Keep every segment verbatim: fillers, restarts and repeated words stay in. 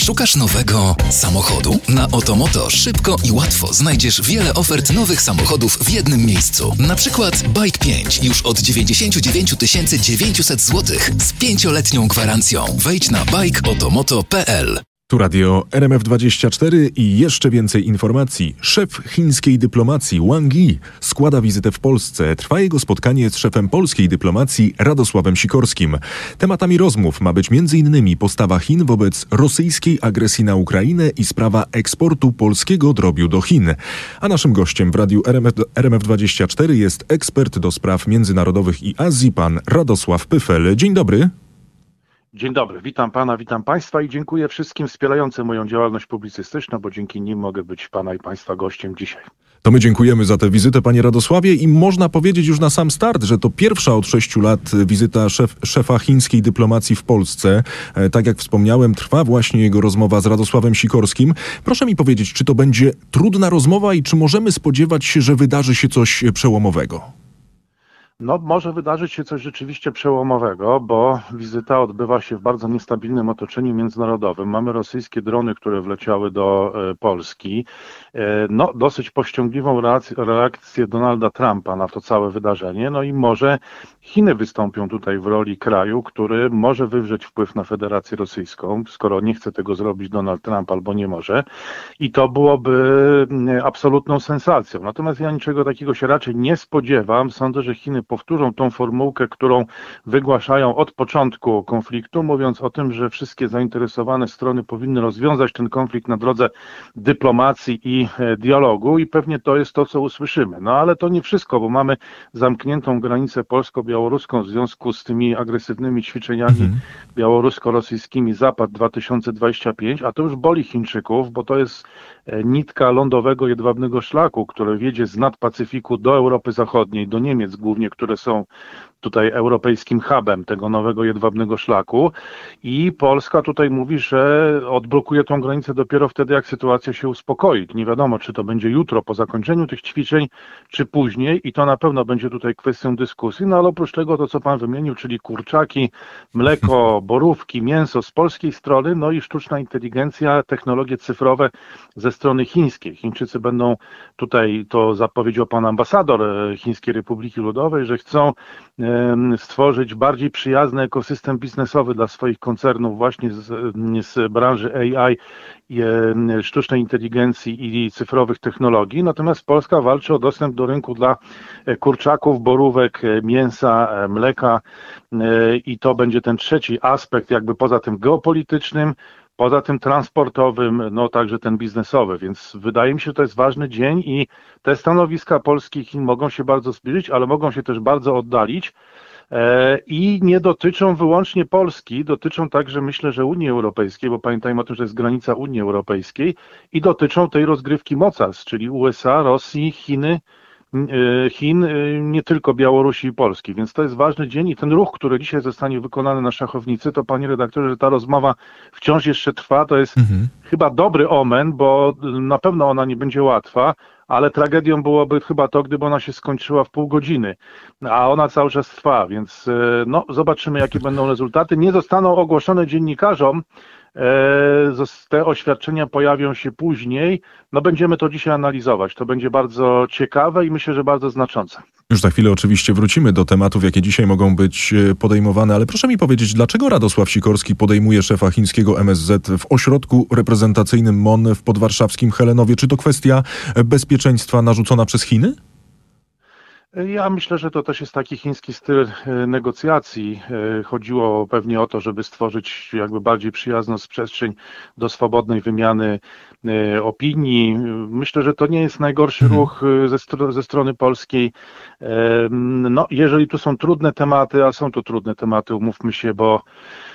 Szukasz nowego samochodu? Na Otomoto szybko i łatwo znajdziesz wiele ofert nowych samochodów w jednym miejscu. Na przykład Bike pięć już od dziewięćdziesiąt dziewięć tysięcy dziewięćset złotych z pięcioletnią gwarancją. Wejdź na bike otomoto kropka p l. Tu radio R M F dwadzieścia cztery i jeszcze więcej informacji. Szef chińskiej dyplomacji Wang Yi składa wizytę w Polsce. Trwa jego spotkanie z szefem polskiej dyplomacji Radosławem Sikorskim. Tematami rozmów ma być między innymi postawa Chin wobec rosyjskiej agresji na Ukrainę i sprawa eksportu polskiego drobiu do Chin. A naszym gościem w radiu R M F, R M F dwadzieścia cztery jest ekspert do spraw międzynarodowych i Azji, pan Radosław Pyfel. Dzień dobry. Dzień dobry, witam pana, witam państwa i dziękuję wszystkim wspierającym moją działalność publicystyczną, bo dzięki nim mogę być pana i państwa gościem dzisiaj. To my dziękujemy za tę wizytę, panie Radosławie, i można powiedzieć już na sam start, że to pierwsza od sześciu lat wizyta szef, szefa chińskiej dyplomacji w Polsce. E, tak jak wspomniałem, trwa właśnie jego rozmowa z Radosławem Sikorskim. Proszę mi powiedzieć, czy to będzie trudna rozmowa i czy możemy spodziewać się, że wydarzy się coś przełomowego? No, może wydarzyć się coś rzeczywiście przełomowego, bo wizyta odbywa się w bardzo niestabilnym otoczeniu międzynarodowym. Mamy rosyjskie drony, które wleciały do e, Polski. E, no, dosyć powściągliwą reakcję, reakcję Donalda Trumpa na to całe wydarzenie. No i może Chiny wystąpią tutaj w roli kraju, który może wywrzeć wpływ na Federację Rosyjską, skoro nie chce tego zrobić Donald Trump albo nie może. I to byłoby absolutną sensacją. Natomiast ja niczego takiego się raczej nie spodziewam. Sądzę, że Chiny powtórzą tą formułkę, którą wygłaszają od początku konfliktu, mówiąc o tym, że wszystkie zainteresowane strony powinny rozwiązać ten konflikt na drodze dyplomacji i dialogu i pewnie to jest to, co usłyszymy. No ale to nie wszystko, bo mamy zamkniętą granicę polsko-białoruską w związku z tymi agresywnymi ćwiczeniami mhm. białorusko-rosyjskimi Zapad dwa tysiące dwadzieścia pięć, a to już boli Chińczyków, bo to jest nitka lądowego jedwabnego szlaku, które wiedzie z nad Pacyfiku do Europy Zachodniej, do Niemiec głównie, które są tutaj europejskim hubem tego nowego jedwabnego szlaku i Polska tutaj mówi, że odblokuje tą granicę dopiero wtedy, jak sytuacja się uspokoi. Nie wiadomo, czy to będzie jutro po zakończeniu tych ćwiczeń, czy później i to na pewno będzie tutaj kwestią dyskusji, no ale oprócz tego to, co pan wymienił, czyli kurczaki, mleko, borówki, mięso z polskiej strony, no i sztuczna inteligencja, technologie cyfrowe ze strony chińskiej. Chińczycy będą tutaj, to zapowiedział pan ambasador Chińskiej Republiki Ludowej, że chcą stworzyć bardziej przyjazny ekosystem biznesowy dla swoich koncernów właśnie z, z branży A I, sztucznej inteligencji i cyfrowych technologii. Natomiast Polska walczy o dostęp do rynku dla kurczaków, borówek, mięsa, mleka i to będzie ten trzeci aspekt jakby poza tym geopolitycznym, poza tym transportowym, no także ten biznesowy, więc wydaje mi się, że to jest ważny dzień i te stanowiska Polski i Chin mogą się bardzo zbliżyć, ale mogą się też bardzo oddalić e, i nie dotyczą wyłącznie Polski, dotyczą także myślę, że Unii Europejskiej, bo pamiętajmy o tym, że jest granica Unii Europejskiej i dotyczą tej rozgrywki mocarstw, czyli U S A, Rosji, Chiny, Chin, nie tylko Białorusi i Polski, więc to jest ważny dzień i ten ruch, który dzisiaj zostanie wykonany na szachownicy, to panie redaktorze, że ta rozmowa wciąż jeszcze trwa, to jest mhm. chyba dobry omen, bo na pewno ona nie będzie łatwa, ale tragedią byłoby chyba to, gdyby ona się skończyła w pół godziny, a ona cały czas trwa, więc no zobaczymy, jakie będą rezultaty. Nie zostaną ogłoszone dziennikarzom, te oświadczenia pojawią się później, no będziemy to dzisiaj analizować, to będzie bardzo ciekawe i myślę, że bardzo znaczące. Już za chwilę oczywiście wrócimy do tematów, jakie dzisiaj mogą być podejmowane, ale proszę mi powiedzieć, dlaczego Radosław Sikorski podejmuje szefa chińskiego M S Z w ośrodku reprezentacyjnym M O N w podwarszawskim Helenowie? Czy to kwestia bezpieczeństwa narzucona przez Chiny? Ja myślę, że to też jest taki chiński styl negocjacji. Chodziło pewnie o to, żeby stworzyć jakby bardziej przyjazną przestrzeń do swobodnej wymiany opinii. Myślę, że to nie jest najgorszy mhm. ruch ze, str- ze strony polskiej. No, jeżeli tu są trudne tematy, a są to trudne tematy, umówmy się, bo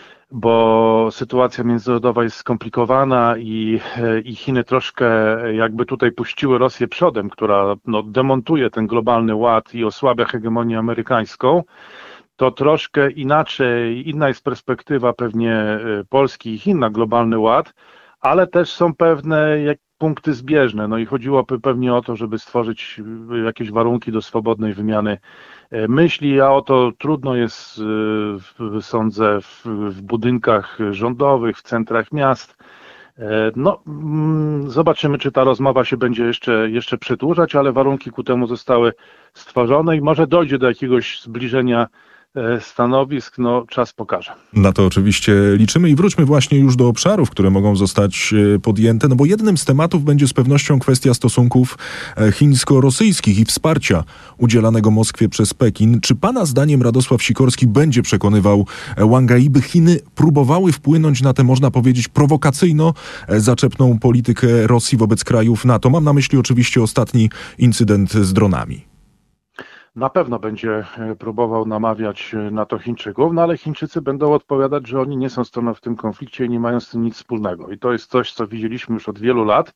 bo sytuacja międzynarodowa jest skomplikowana i, i Chiny troszkę jakby tutaj puściły Rosję przodem, która no, demontuje ten globalny ład i osłabia hegemonię amerykańską, to troszkę inaczej, inna jest perspektywa pewnie Polski i Chin na globalny ład, ale też są pewne jak punkty zbieżne. No i chodziło pewnie o to, żeby stworzyć jakieś warunki do swobodnej wymiany myśli, a o to trudno jest, sądzę, w, w budynkach rządowych, w centrach miast. No, zobaczymy, czy ta rozmowa się będzie jeszcze, jeszcze przedłużać, ale warunki ku temu zostały stworzone i może dojdzie do jakiegoś zbliżenia stanowisk, no czas pokaże. Na to oczywiście liczymy i wróćmy właśnie już do obszarów, które mogą zostać podjęte, no bo jednym z tematów będzie z pewnością kwestia stosunków chińsko-rosyjskich i wsparcia udzielanego Moskwie przez Pekin. Czy pana zdaniem Radosław Sikorski będzie przekonywał Wanga Yi, by Chiny próbowały wpłynąć na tę, można powiedzieć, prowokacyjno zaczepną politykę Rosji wobec krajów NATO? Mam na myśli oczywiście ostatni incydent z dronami. Na pewno będzie próbował namawiać na to Chińczyków, no ale Chińczycy będą odpowiadać, że oni nie są stroną w tym konflikcie i nie mają z tym nic wspólnego. I to jest coś, co widzieliśmy już od wielu lat,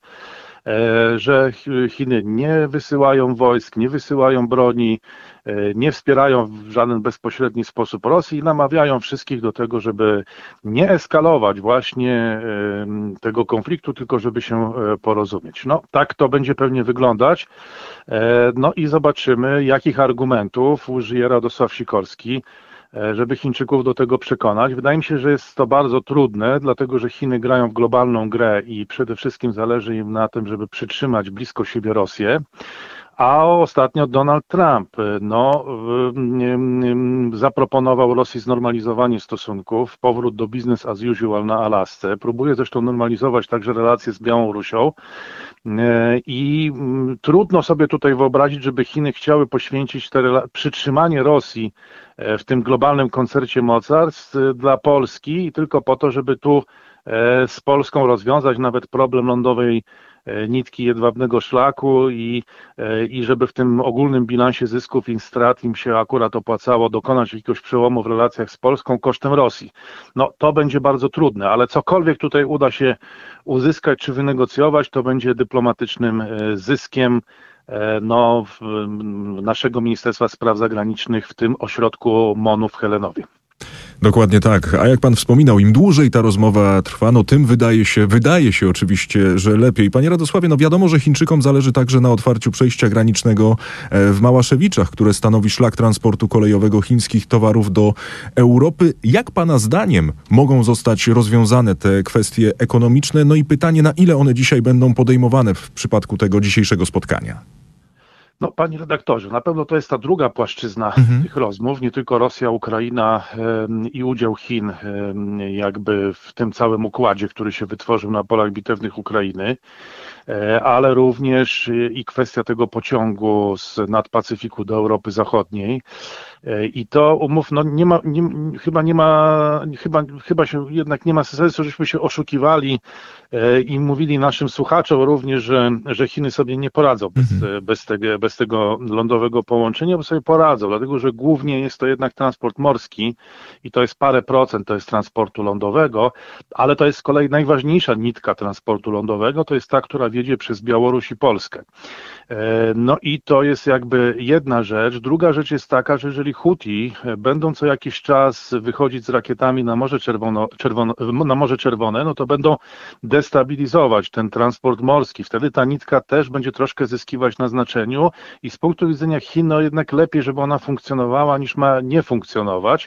że Chiny nie wysyłają wojsk, nie wysyłają broni, nie wspierają w żaden bezpośredni sposób Rosji i namawiają wszystkich do tego, żeby nie eskalować właśnie tego konfliktu, tylko żeby się porozumieć. No tak to będzie pewnie wyglądać. No i zobaczymy, jakich argumentów użyje Radosław Sikorski, żeby Chińczyków do tego przekonać. Wydaje mi się, że jest to bardzo trudne, dlatego że Chiny grają w globalną grę i przede wszystkim zależy im na tym, żeby przytrzymać blisko siebie Rosję. A ostatnio Donald Trump no, zaproponował Rosji znormalizowanie stosunków, powrót do business as usual na Alasce. Próbuje zresztą normalizować także relacje z Białorusią. I trudno sobie tutaj wyobrazić, żeby Chiny chciały poświęcić te przytrzymanie Rosji w tym globalnym koncercie mocarstw dla Polski i tylko po to, żeby tu z Polską rozwiązać nawet problem lądowej nitki jedwabnego szlaku i, i żeby w tym ogólnym bilansie zysków i strat im się akurat opłacało dokonać jakiegoś przełomu w relacjach z Polską kosztem Rosji. No to będzie bardzo trudne, ale cokolwiek tutaj uda się uzyskać czy wynegocjować, to będzie dyplomatycznym zyskiem no, naszego Ministerstwa Spraw Zagranicznych w tym ośrodku MONU w Helenowie. Dokładnie tak. A jak pan wspominał, im dłużej ta rozmowa trwa, no tym wydaje się, wydaje się oczywiście, że lepiej. Panie Radosławie, no wiadomo, że Chińczykom zależy także na otwarciu przejścia granicznego w Małaszewiczach, które stanowi szlak transportu kolejowego chińskich towarów do Europy. Jak pana zdaniem mogą zostać rozwiązane te kwestie ekonomiczne? No i pytanie, na ile one dzisiaj będą podejmowane w przypadku tego dzisiejszego spotkania? No, panie redaktorze, na pewno to jest ta druga płaszczyzna mhm. tych rozmów, nie tylko Rosja, Ukraina e, i udział Chin e, jakby w tym całym układzie, który się wytworzył na polach bitewnych Ukrainy, e, ale również e, i kwestia tego pociągu z nadpacyfiku do Europy Zachodniej. E, I to umów, no nie ma, nie, chyba nie ma, chyba, chyba się jednak nie ma sensu, żeśmy się oszukiwali e, i mówili naszym słuchaczom również, że, że Chiny sobie nie poradzą bez, mhm. bez tego, bez tego lądowego połączenia, bo sobie poradzą, dlatego że głównie jest to jednak transport morski i to jest parę procent, to jest transportu lądowego, ale to jest z kolei najważniejsza nitka transportu lądowego, to jest ta, która wiedzie przez Białoruś i Polskę. No i to jest jakby jedna rzecz. Druga rzecz jest taka, że jeżeli Huti będą co jakiś czas wychodzić z rakietami na Morze Czerwono, Czerwono, na Morze Czerwone, no to będą destabilizować ten transport morski. Wtedy ta nitka też będzie troszkę zyskiwać na znaczeniu i z punktu widzenia Chin, no jednak lepiej, żeby ona funkcjonowała, niż ma nie funkcjonować.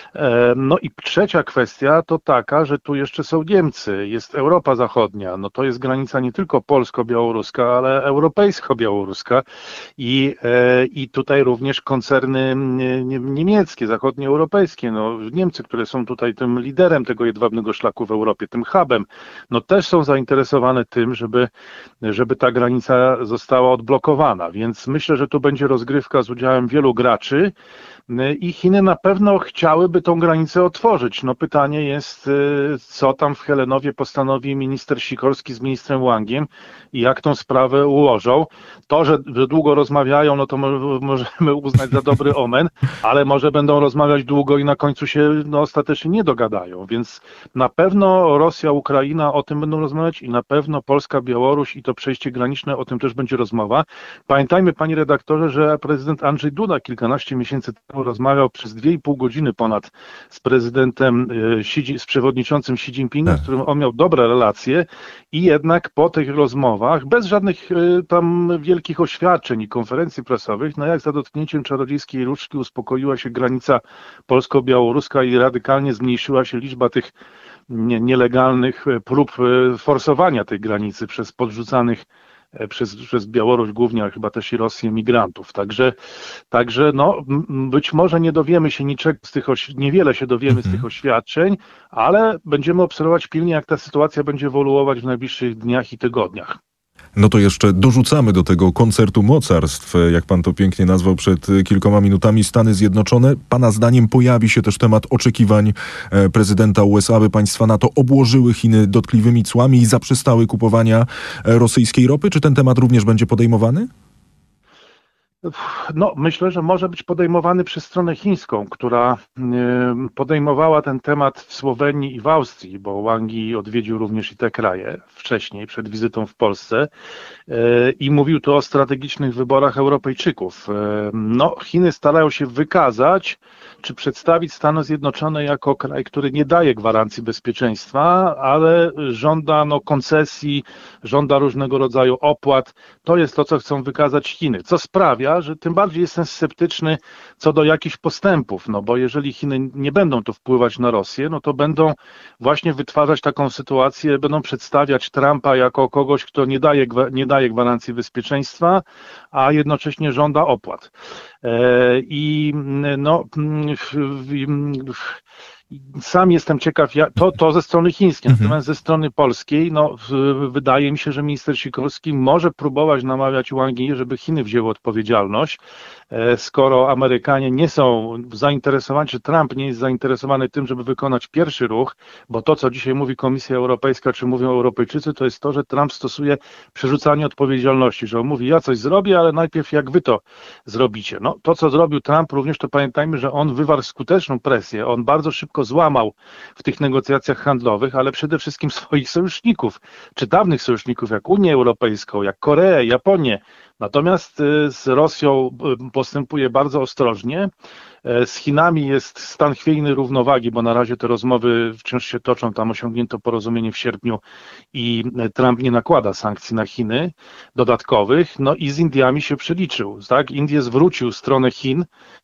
No i trzecia kwestia to taka, że tu jeszcze są Niemcy, jest Europa Zachodnia, no to jest granica nie tylko polsko-białoruska, ale europejsko-białoruska i, i tutaj również koncerny niemieckie, zachodnioeuropejskie, no Niemcy, które są tutaj tym liderem tego jedwabnego szlaku w Europie, tym hubem, no też są zainteresowane tym, żeby, żeby ta granica została odblokowana, więc myślę, że tu będzie rozgrywka z udziałem wielu graczy i Chiny na pewno chciałyby tą granicę otworzyć. No pytanie jest, co tam w Helenowie postanowi minister Sikorski z ministrem Wangiem i jak tą sprawę ułożą. To, że, że długo rozmawiają, no to możemy uznać za dobry omen, ale może będą rozmawiać długo i na końcu się no, ostatecznie nie dogadają, więc na pewno Rosja, Ukraina o tym będą rozmawiać i na pewno Polska, Białoruś i to przejście graniczne, o tym też będzie rozmowa. Pamiętajmy, panie redaktorze, że prezydent Andrzej Duda kilkanaście miesięcy temu rozmawiał przez dwie i pół godziny ponad z prezydentem, z przewodniczącym Xi Jinpingiem, z którym on miał dobre relacje i jednak po tych rozmowach, bez żadnych tam wielkich oświadczeń i konferencji prasowych, no jak za dotknięciem czarodziejskiej różdżki uspokoiła się granica polsko-białoruska i radykalnie zmniejszyła się liczba tych nie, nielegalnych prób forsowania tej granicy przez podrzucanych przez, przez Białoruś głównie, ale chyba też i Rosję migrantów. Także, także no, być może nie dowiemy się niczego z tych, oś- niewiele się dowiemy mhm. z tych oświadczeń, ale będziemy obserwować pilnie, jak ta sytuacja będzie ewoluować w najbliższych dniach i tygodniach. No to jeszcze dorzucamy do tego koncertu mocarstw, jak pan to pięknie nazwał przed kilkoma minutami, Stany Zjednoczone. Pana zdaniem pojawi się też temat oczekiwań prezydenta U S A, by państwa NATO obłożyły Chiny dotkliwymi cłami i zaprzestały kupowania rosyjskiej ropy? Czy ten temat również będzie podejmowany? No, myślę, że może być podejmowany przez stronę chińską, która podejmowała ten temat w Słowenii i w Austrii, bo Wang Yi odwiedził również i te kraje wcześniej, przed wizytą w Polsce i mówił tu o strategicznych wyborach Europejczyków. No, Chiny starają się wykazać, czy przedstawić Stany Zjednoczone jako kraj, który nie daje gwarancji bezpieczeństwa, ale żąda no, koncesji, żąda różnego rodzaju opłat. To jest to, co chcą wykazać Chiny, co sprawia, że tym bardziej jestem sceptyczny co do jakichś postępów, no bo jeżeli Chiny nie będą tu wpływać na Rosję, no to będą właśnie wytwarzać taką sytuację, będą przedstawiać Trumpa jako kogoś, kto nie daje, nie daje gwarancji bezpieczeństwa, a jednocześnie żąda opłat. I no sam jestem ciekaw, to, to ze strony chińskiej, mhm. natomiast ze strony polskiej, no wydaje mi się, że minister Sikorski może próbować namawiać Wang Yi, żeby Chiny wzięły odpowiedzialność, skoro Amerykanie nie są zainteresowani, czy Trump nie jest zainteresowany tym, żeby wykonać pierwszy ruch, bo to, co dzisiaj mówi Komisja Europejska, czy mówią Europejczycy, to jest to, że Trump stosuje przerzucanie odpowiedzialności, że on mówi, ja coś zrobię, ale najpierw jak wy to zrobicie. No to, co zrobił Trump, również to pamiętajmy, że on wywarł skuteczną presję, on bardzo szybko złamał w tych negocjacjach handlowych, ale przede wszystkim swoich sojuszników, czy dawnych sojuszników, jak Unię Europejską, jak Koreę, Japonię. Natomiast z Rosją postępuje bardzo ostrożnie. Z Chinami jest stan chwiejny równowagi, bo na razie te rozmowy wciąż się toczą, tam osiągnięto porozumienie w sierpniu i Trump nie nakłada sankcji na Chiny dodatkowych, no i z Indiami się przeliczył, tak? Indie zwrócił stronę Chin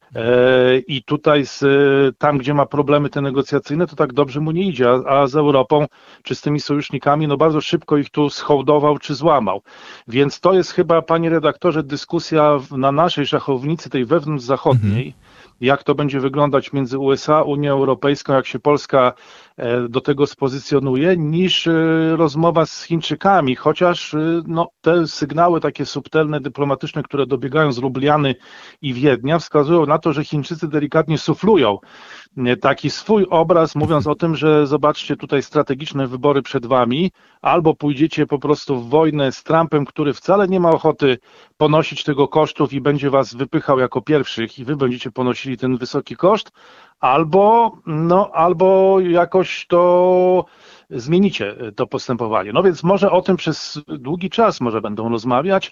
i tutaj z, tam, gdzie ma problemy te negocjacyjne, to tak dobrze mu nie idzie, a, a z Europą czy z tymi sojusznikami, no bardzo szybko ich tu schołdował czy złamał. Więc to jest chyba, panie redaktorze, dyskusja na naszej szachownicy, tej wewnątrzzachodniej, mhm. jak to będzie wyglądać między U S A, Unią Europejską, jak się Polska do tego spozycjonuje, niż rozmowa z Chińczykami, chociaż no, te sygnały takie subtelne, dyplomatyczne, które dobiegają z Lubliany i Wiednia, wskazują na to, że Chińczycy delikatnie suflują taki swój obraz, mówiąc o tym, że zobaczcie, tutaj strategiczne wybory przed wami, albo pójdziecie po prostu w wojnę z Trumpem, który wcale nie ma ochoty ponosić tego kosztów i będzie was wypychał jako pierwszych i wy będziecie ponosili ten wysoki koszt, albo, no, albo jakoś to zmienicie to postępowanie. No więc może o tym przez długi czas może będą rozmawiać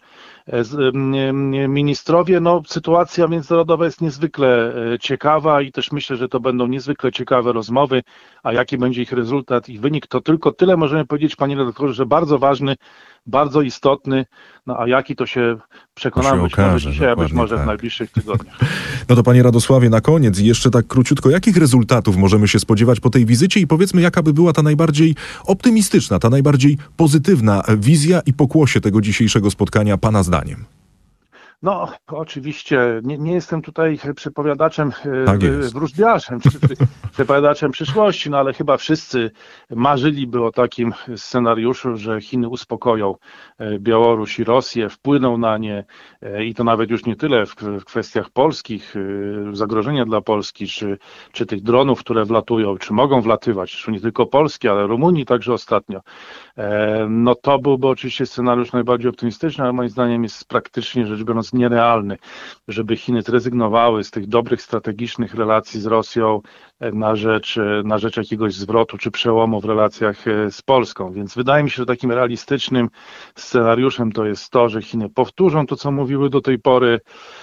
ministrowie. No, sytuacja międzynarodowa jest niezwykle ciekawa i też myślę, że to będą niezwykle ciekawe rozmowy, a jaki będzie ich rezultat i wynik, to tylko tyle możemy powiedzieć, panie redaktorze, że bardzo ważny, bardzo istotny, no a jaki to się przekonamy być może dzisiaj, a być może tak. w najbliższych tygodniach. No to panie Radosławie, na koniec jeszcze tak króciutko, jakich rezultatów możemy się spodziewać po tej wizycie i powiedzmy, jaka by była ta najbardziej optymistyczna, ta najbardziej pozytywna wizja i pokłosie tego dzisiejszego spotkania pana zdaniem? No, oczywiście, nie, nie jestem tutaj przepowiadaczem, tak wróżbiarzem, czy przepowiadaczem przyszłości, no ale chyba wszyscy marzyliby o takim scenariuszu, że Chiny uspokoją Białoruś i Rosję, wpłyną na nie i to nawet już nie tyle w, w kwestiach polskich, zagrożenia dla Polski, czy, czy tych dronów, które wlatują, czy mogą wlatywać, czy nie tylko Polski, ale Rumunii także ostatnio. No to byłby oczywiście scenariusz najbardziej optymistyczny, ale moim zdaniem jest praktycznie rzecz biorąc nierealny, żeby Chiny zrezygnowały z tych dobrych strategicznych relacji z Rosją na rzecz, na rzecz jakiegoś zwrotu czy przełomu w relacjach z Polską. Więc wydaje mi się, że takim realistycznym scenariuszem to jest to, że Chiny powtórzą to, co mówiły do tej pory,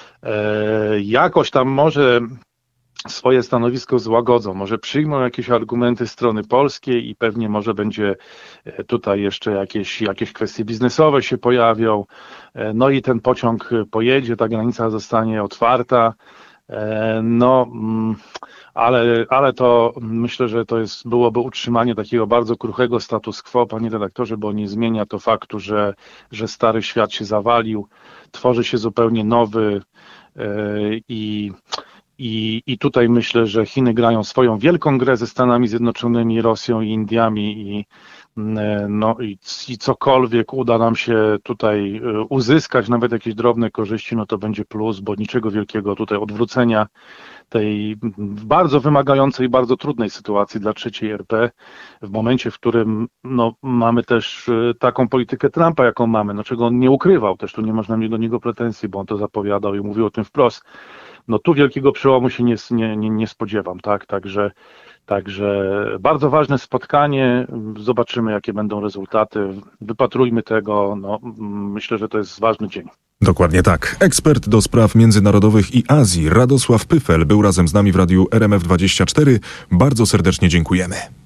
e, jakoś tam może swoje stanowisko złagodzą, może przyjmą jakieś argumenty strony polskiej i pewnie może będzie tutaj jeszcze jakieś, jakieś kwestie biznesowe się pojawią, no i ten pociąg pojedzie, ta granica zostanie otwarta, No, ale, ale to myślę, że to jest, byłoby utrzymanie takiego bardzo kruchego status quo, panie redaktorze, bo nie zmienia to faktu, że, że stary świat się zawalił, tworzy się zupełnie nowy i, i, i tutaj myślę, że Chiny grają swoją wielką grę ze Stanami Zjednoczonymi, Rosją i Indiami i no i, i cokolwiek uda nam się tutaj uzyskać, nawet jakieś drobne korzyści, no to będzie plus, bo niczego wielkiego tutaj odwrócenia tej bardzo wymagającej, bardzo trudnej sytuacji dla trzeciej R P w momencie, w którym no, mamy też taką politykę Trumpa, jaką mamy, no czego on nie ukrywał, też tu nie można mieć do niego pretensji, bo on to zapowiadał i mówił o tym wprost. No tu wielkiego przełomu się nie, nie, nie, nie spodziewam, tak, także Także bardzo ważne spotkanie, zobaczymy jakie będą rezultaty, wypatrujmy tego, no, myślę, że to jest ważny dzień. Dokładnie tak. Ekspert do spraw międzynarodowych i Azji Radosław Pyfel był razem z nami w radiu R M F dwadzieścia cztery. Bardzo serdecznie dziękujemy.